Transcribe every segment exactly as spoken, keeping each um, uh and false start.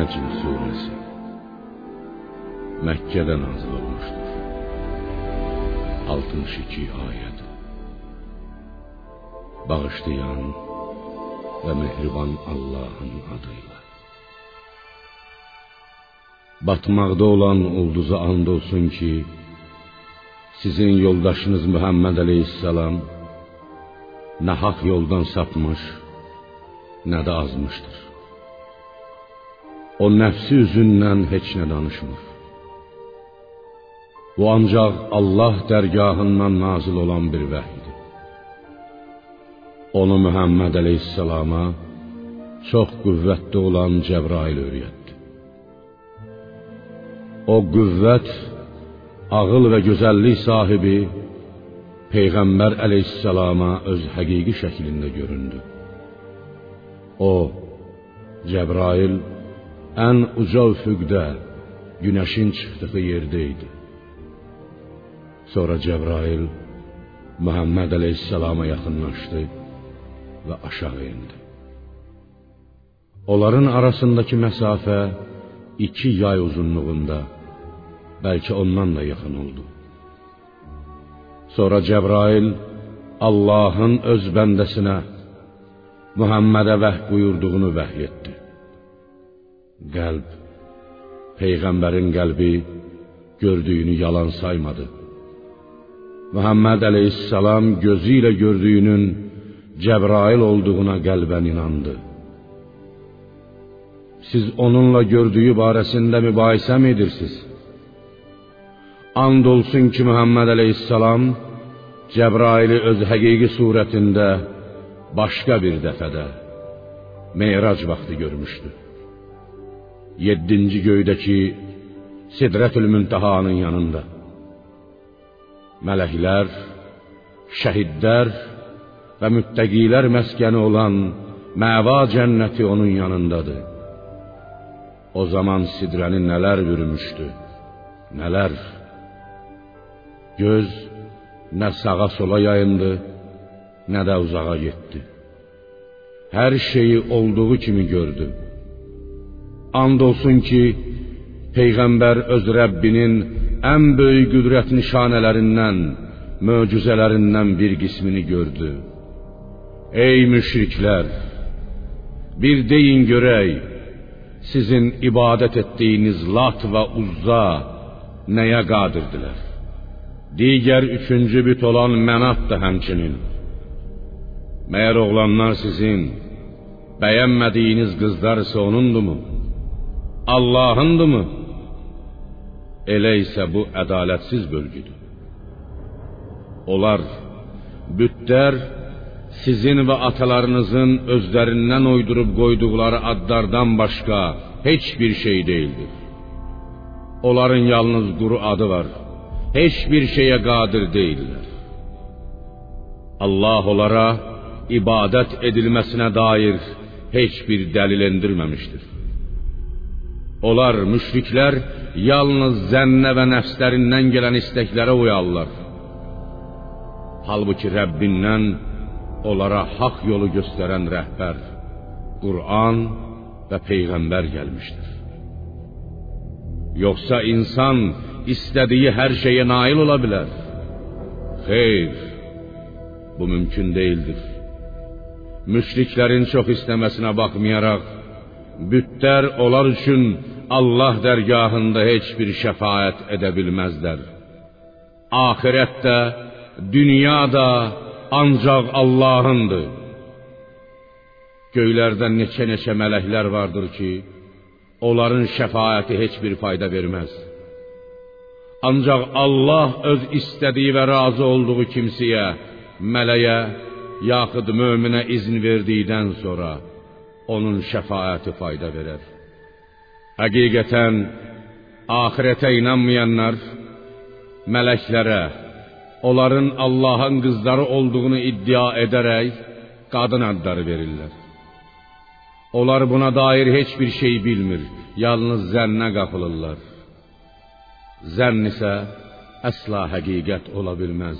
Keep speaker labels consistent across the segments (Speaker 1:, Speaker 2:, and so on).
Speaker 1: Nəcm surəsi Məkkədə nazil olmuşdur. altmış iki ayəd. Bağışlayan və mehriban Allahın adıyla. Batmaqda olan ulduza and olsun ki, sizin yoldaşınız Muhammed Aleyhisselam nə haq yoldan sapmış, nə də azmışdır. O nəfsi üzündən heç nə danışmır. Bu ancaq Allah dərgahından nazil olan bir vəhiydir. Onu Muhammed Aleyhisselama çox qüvvətli olan Cəbrail öyrətdi. O qüvvət, ağıl və gözəllik sahibi Peyğəmbər Aleyhisselama öz həqiqi şəklində göründü. O, Cəbrail, ən uca üfüqdə, günəşin çıxdığı yerdə idi. Sonra Cəbrail Muhammed Aleyhisselama yaxınlaşdı və aşağı indi. Onların arasındakı məsafə iki yay uzunluğunda, bəlkə ondan da yaxın oldu. Sonra Cəbrail Allahın öz bəndəsinə Muhammedə vəhy buyurduğunu vəhy etdi. Qəlb, Peyğəmbərin qəlbi gördüyünü yalan saymadı. Muhammed Aleyhisselam gözü ilə gördüyünün Cəbrail olduğuna qəlbən inandı. Siz onunla gördüyü barəsində mübahisə mi edirsiniz? And olsun ki, Muhammed Aleyhisselam Cəbraili öz həqiqi surətində başqa bir dəfədə Meyrac vaxtı görmüşdü. Yeddinci göydəki Sidrətül Müntehanın yanında. Mələklər, şəhidlər və müttəqilər məskəni olan Məva cənnəti onun yanındadır. O zaman sidrəni nələr bürümüşdü, nələr. Göz nə sağa sola yayındı, nə də uzağa getdi. Hər şeyi olduğu kimi gördü. And olsun ki, Peyğəmbər öz Rəbbinin ən böyük qüdrət nişanələrindən, möcüzələrindən bir qismini gördü. Ey müşriklər! Bir deyin görək, sizin ibadət etdiyiniz Lat və Uzza nəyə qadirdirlər? Digər üçüncü büt olan Mənat da həmçinin. Məyər oğlanlar sizin, bəyənmədiyiniz qızlar ise onundumu? Allahındımı? Elə isə bu ədalətsiz bölgüdür. Onlar, bütlər, sizin və atalarınızın özlərindən uydurub qoyduqları adlardan başqa heç bir şey değildir. Onların yalnız quru adı var, heç bir şeyə qadir deyirlər. Allah onlara ibadət edilməsinə dair heç bir dəlil endirməmişdir. Onlar, müşriklər, yalnız zənnə və nəfslərindən gələn istəklərə uyarlar. Halbuki Rəbbindən onlara haq yolu göstərən rəhbər, Qur'an və Peyğəmbər gəlmişdir. Yoxsa insan istədiyi hər şeyə nail ola bilər? Xeyr, bu mümkün değildir. Müşriklərin çox istəməsinə baxmayaraq, bütlər onlar üçün Allah dərgahında heç bir şəfaət edə bilməzlər. Ahirətdə, dünyada ancaq Allahındır. Göylərdən neçə-neçə mələklər vardır ki, onların şəfaəti heç bir fayda verməz. Ancaq Allah öz istədiyi və razı olduğu kimsəyə, mələyə, yaxud möminə izin verdikdən sonra onun şəfaəti fayda verər. Həqiqətən, ahirətə inanmayanlar, mələklərə, onların Allahın qızları olduğunu iddia edərək, qadın adları verirlər. Onlar buna dair heç bir şey bilmir, yalnız zənnə qapılırlar. Zənn isə əsla həqiqət ola bilməz.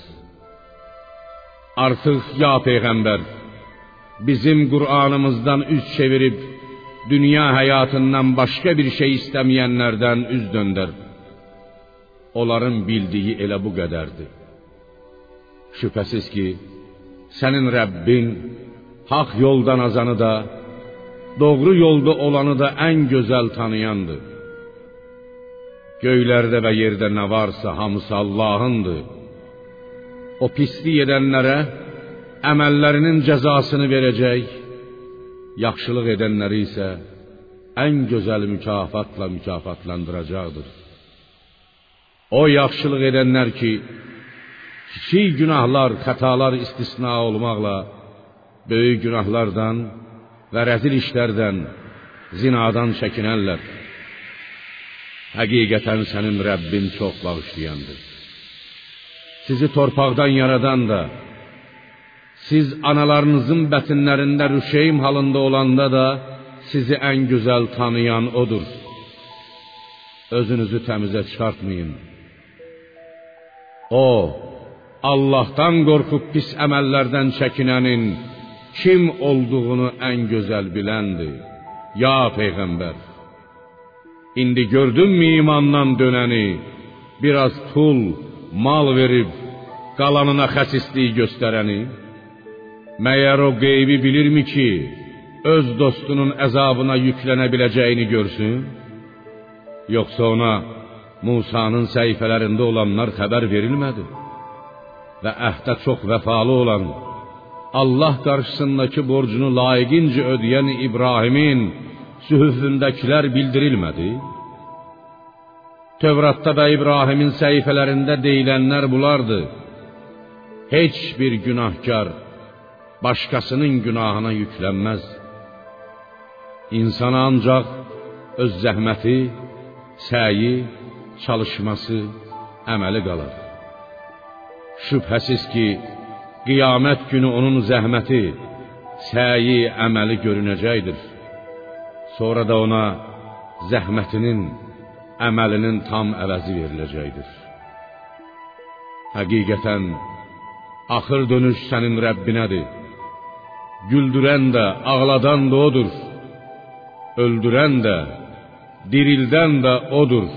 Speaker 1: Artıq ya Peyğəmbər, bizim Qur'anımızdan üz çevirib dünya həyatından başqa bir şey istəməyənlərdən üz döndər. Onların bildiyi elə bu qədərdir. Şübhəsiz ki, sənin Rəbbin haqq yoldan azanı da, doğru yolda olanı da ən gözəl tanıyandır. Göylərdə və yerdə nə varsa hamısı Allahındır. O pislik edənlərə əməllərinin cəzasını verəcək, yaxşılıq edənləri isə ən gözəl mükafatla mükafatlandıracaqdır. O yaxşılıq edənlər ki, kiçik günahlar, xətalar istisna olmaqla, böyük günahlardan və rəzil işlərdən, zinadan çəkinərlər. Həqiqətən sənin Rəbbin çox bağışlayandır. Sizi torpaqdan yaradan da, siz analarınızın bətinlərində rüşeym halında olanda da, sizi ən gözəl tanıyan odur. Özünüzü təmizə çıxartmayın. O, Allah'tan qorxub pis əməllərdən çəkinənin kim olduğunu ən gözəl biləndir. Ya Peyğəmbər, indi gördünmü imandan dönəni, biraz pul, mal verib, qalanına xəsislik göstərəni? Məyər o qeybi bilirmi ki, öz dostunun əzabına yüklənə biləcəyini görsün? Yoxsa ona Musa'nın səhifələrində olanlar xəbər verilmədi? Və əhdə çox vəfalı olan, Allah qarşısındakı borcunu layiqincə ödəyən İbrahimin sühüfündəkilər bildirilmədi? Tövratda da İbrahimin səhifələrində deyilənlər bulardı. Heç bir günahkar başqasının günahına yüklənməz. İnsana ancaq öz zəhməti, səyi, çalışması, əməli qalar. Şübhəsiz ki, qiyamət günü onun zəhməti, səyi, əməli görünəcəkdir. Sonra da ona zəhmətinin, əməlinin tam əvəzi veriləcəkdir. Həqiqətən, axır dönüş sənin Rəbbinədir. Güldürən də, ağladan da odur. Öldürən də, dirildən də odur.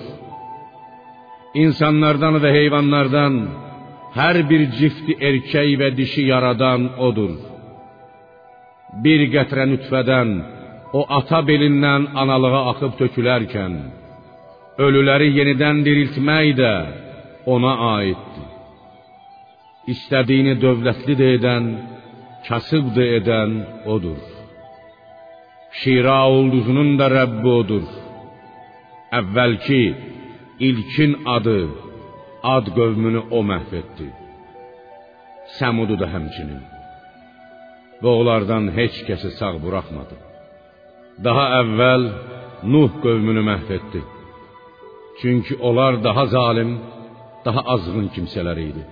Speaker 1: İnsanlardan və heyvanlardan hər bir cifti erkək və dişi yaradan odur. Bir qətrə nütfədən o ata belindən analığa axıb tökülərkən, ölüləri yenidən diriltmək də ona aiddir. İstədiyini dövlətli də edən, kasıb da edən odur. Şira ulduzunun da Rəbbi odur. Əvvəlki, ilkin adı, Ad qövmünü o məhv etdi. Səmudu da həmçinin. Və onlardan heç kəsi sağ buraxmadı. Daha əvvəl Nuh qövmünü məhv etdi. Çünki onlar daha zalim, daha azğın kimsələr idi.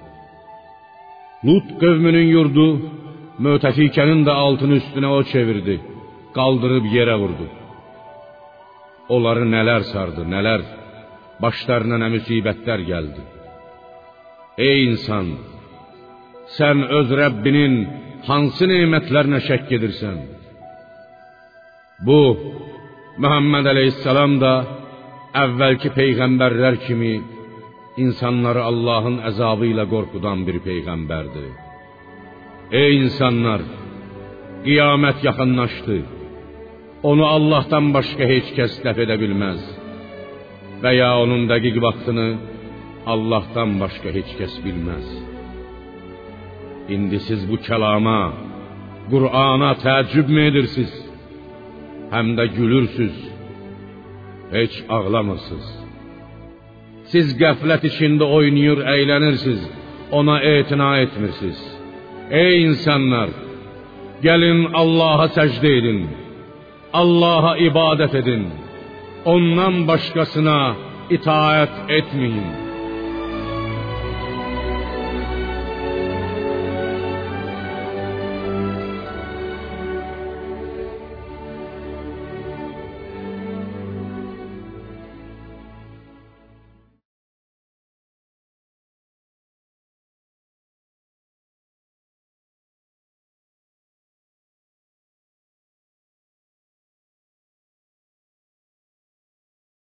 Speaker 1: Lut qövmünün yurdu, Mötəfikənin də altını üstünə o çevirdi, qaldırıb yerə vurdu. Onları nələr sardı, nələr, başlarına nə müsibətlər gəldi. Ey insan, sən öz Rəbbinin hansı nemətlərinə şəkk edirsən? Bu, Muhammed Aleyhisselam da əvvəlki peyğəmbərlər kimi insanları Allahın əzabı ilə qorxudan bir peyğəmbərdir. Ey insanlar, qiyamət yaxınlaşdı. Onu Allah'tan başqa heç kəs dəf edə bilməz. Və ya onun dəqiq vaxtını Allah'tan başqa heç kəs bilməz. İndi siz bu kəlama, Qur'ana təəccüb mü edirsiniz? Həm də gülürsüz, heç ağlamırsınız. Siz qəflət içində oynayır, əylənirsiniz, ona etina etmirsiniz. Ey insanlar, gəlin Allah'a səcdə edin, Allah'a ibadət edin, ondan başqasına itaət etməyin.